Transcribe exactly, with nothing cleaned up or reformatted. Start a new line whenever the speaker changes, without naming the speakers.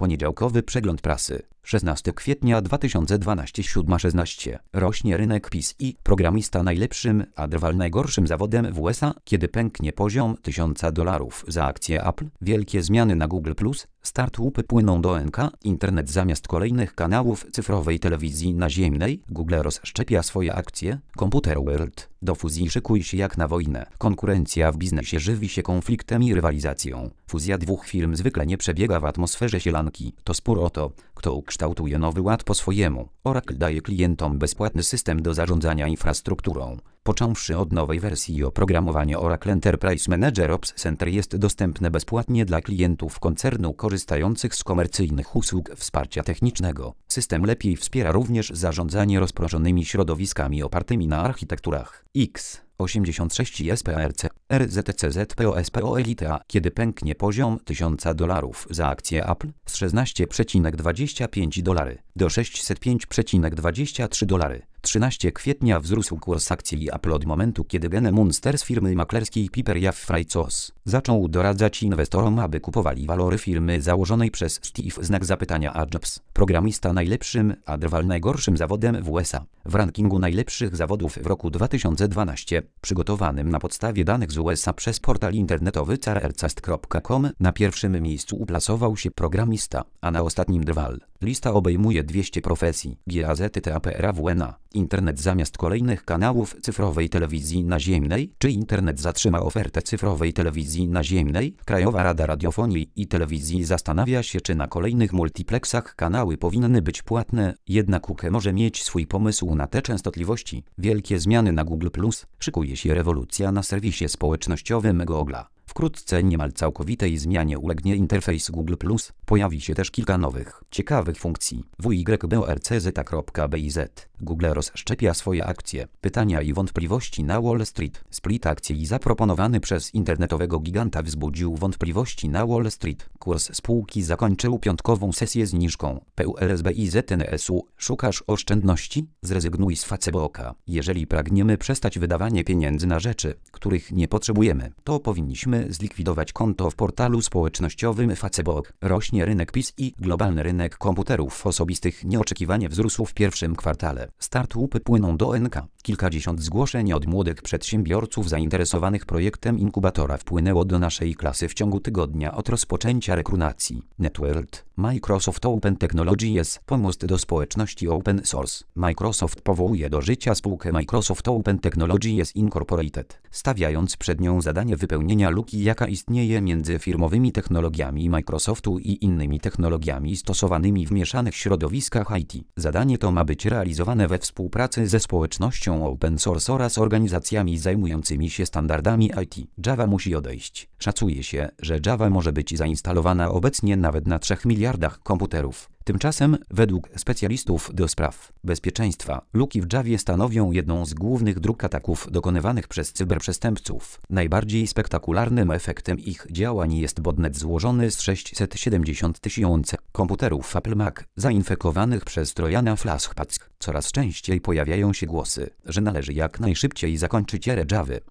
Poniedziałkowy przegląd prasy. szesnastego kwietnia dwa tysiące dwunastego, siódma szesnaście. Rośnie rynek P C i programista najlepszym, a drwal najgorszym zawodem w U S A, kiedy pęknie poziom tysiąca dolarów za akcję Apple. Wielkie zmiany na Google plus. Startupy płyną do N K. Internet zamiast kolejnych kanałów cyfrowej telewizji naziemnej. Google rozszczepia swoje akcje. Computer World. Do fuzji szykuj się jak na wojnę. Konkurencja w biznesie żywi się konfliktem i rywalizacją. Fuzja dwóch firm zwykle nie przebiega w atmosferze sielanki. To spór o to, kto ukształtuje nowy ład po swojemu. Oracle daje klientom bezpłatny system do zarządzania infrastrukturą. Począwszy od nowej wersji oprogramowania Oracle Enterprise Manager Ops Center jest dostępne bezpłatnie dla klientów koncernu korzystających z komercyjnych usług wsparcia technicznego. System lepiej wspiera również zarządzanie rozproszonymi środowiskami opartymi na architekturach x osiemdziesiąt sześć S P A R C, R Z T C Z P O S P O Elite A, kiedy pęknie poziom tysiąca dolarów za akcję Apple z szesnaście przecinek dwadzieścia pięć dolarów do sześćset pięć przecinek dwadzieścia trzy dolarów. trzynastego kwietnia wzrósł kurs akcji Apple od momentu, kiedy Gene Munster z firmy maklerskiej Piper Jaffray zaczął doradzać inwestorom, aby kupowali walory firmy założonej przez Steve znak zapytania a Jobs. Programista najlepszym, a drwal najgorszym zawodem w U S A. W rankingu najlepszych zawodów w roku dwa tysiące dwunastym, przygotowanym na podstawie danych z U S A przez portal internetowy carercast kropka com, na pierwszym miejscu uplasował się programista, a na ostatnim drwal. Lista obejmuje dwieście profesji. G A Z T A P R A W N A. Internet zamiast kolejnych kanałów cyfrowej telewizji naziemnej? Czy internet zatrzyma ofertę cyfrowej telewizji naziemnej? Krajowa Rada Radiofonii i Telewizji zastanawia się, czy na kolejnych multiplexach kanały powinny być płatne, jednak U K E może mieć swój pomysł na te częstotliwości. Wielkie zmiany na Google plus. Szykuje się rewolucja na serwisie społecznościowym Google'a. Wkrótce niemal całkowitej zmianie ulegnie interfejs Google plus. Pojawi się też kilka nowych, ciekawych funkcji. W Y B O R C Z kropka B I Z. Google rozszczepia swoje akcje. Pytania i wątpliwości na Wall Street. Split akcji zaproponowany przez internetowego giganta wzbudził wątpliwości na Wall Street. Kurs spółki zakończył piątkową sesję zniżką. P U L S B I Z N S U. Szukasz oszczędności? Zrezygnuj z Facebooka. Jeżeli pragniemy przestać wydawanie pieniędzy na rzeczy, których nie potrzebujemy, to powinniśmy zlikwidować konto w portalu społecznościowym Facebook. Rośnie rynek P C i globalny rynek komputerów osobistych nieoczekiwanie wzrósł w pierwszym kwartale. Startupy płyną do N K. Kilkadziesiąt zgłoszeń od młodych przedsiębiorców zainteresowanych projektem inkubatora wpłynęło do naszej klasy w ciągu tygodnia od rozpoczęcia rekrutacji. NetWorld. Microsoft Open Technologies. Pomost do społeczności open source. Microsoft powołuje do życia spółkę Microsoft Open Technologies Incorporated, stawiając przed nią zadanie wypełnienia luki, jaka istnieje między firmowymi technologiami Microsoftu i innymi technologiami stosowanymi w mieszanych środowiskach I T. Zadanie to ma być realizowane we współpracy ze społecznością open source oraz organizacjami zajmującymi się standardami I T. Java musi odejść. Szacuje się, że Java może być zainstalowana obecnie nawet na trzech miliardach komputerów. Tymczasem, według specjalistów do spraw bezpieczeństwa, luki w Javie stanowią jedną z głównych dróg ataków dokonywanych przez cyberprzestępców. Najbardziej spektakularnym efektem ich działań jest botnet złożony z sześćset siedemdziesiąt tysięcy komputerów Apple Mac zainfekowanych przez Trojana Flashbacks. Coraz częściej pojawiają się głosy, że należy jak najszybciej zakończyć erę Javy.